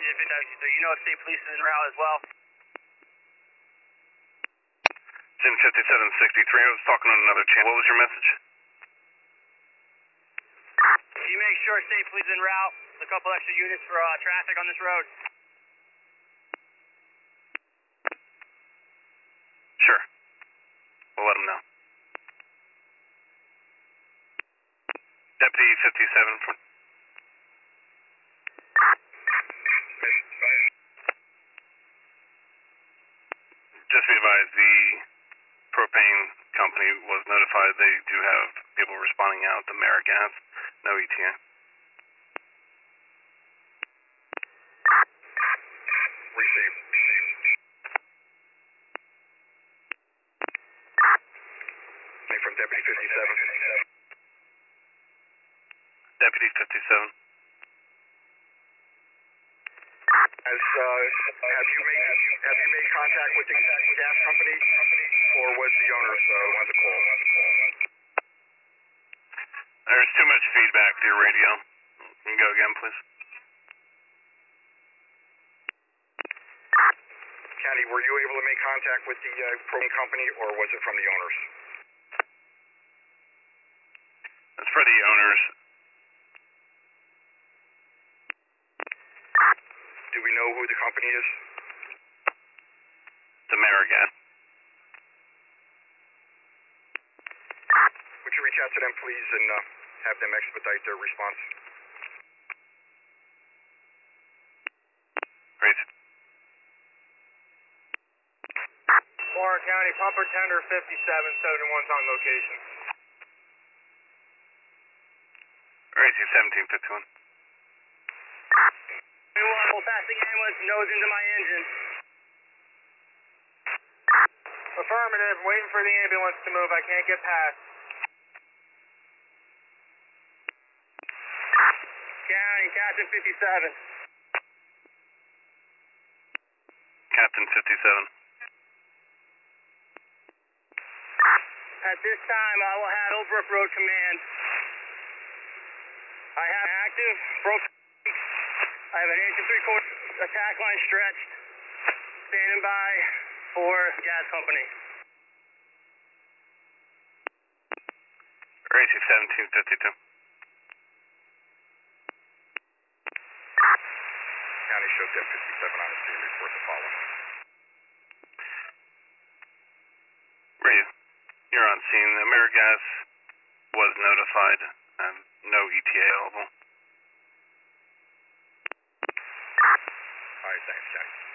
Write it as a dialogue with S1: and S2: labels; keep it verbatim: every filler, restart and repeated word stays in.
S1: So you know if state police is en route as well?
S2: Sim fifty-seven sixty-three, I was talking on another channel. What was your message?
S1: Can you make sure state police is en route? There's a couple extra units for uh, traffic on this road.
S2: Sure. We'll let them know. Deputy fifty-seven from... Just be advised, the propane company was notified they do have people responding out to AmeriGas, no E T A.
S3: Received. Coming from Deputy fifty-seven.
S2: Deputy fifty-seven.
S3: As, uh, have you made have you made contact with the gas company, or was the owners uh, the one to call?
S2: There's too much feedback to your radio. Can you go again, please?
S3: Kenny, were you able to make contact with the uh, propane company, or was it from the owners?
S2: It's for the owners.
S3: Do we know who the company is?
S2: It's AmeriGas.
S3: Would you reach out to them, please, and uh, have them expedite their response?
S2: Great.
S4: Warren County, pumper tender fifty-seven seventy-one's on location.
S2: Racy seventeen fifty-one.
S1: We'll pass the ambulance, nose into my engine.
S4: Affirmative, waiting for the ambulance to move. I can't get past.
S1: County, Captain fifty-seven.
S2: Captain fifty-seven.
S1: At this time, I will have Overbrook Road Command. I have active, broke. I have an inch and three quarter attack line stretched, standing by for gas company.
S2: Racy seventeen fifty-two.
S3: County show Dep fifty-seven on the scene. Report the following.
S2: Radio, you're on scene. AmeriGas was notified and no E T A available.
S3: All right, thanks, Kenny.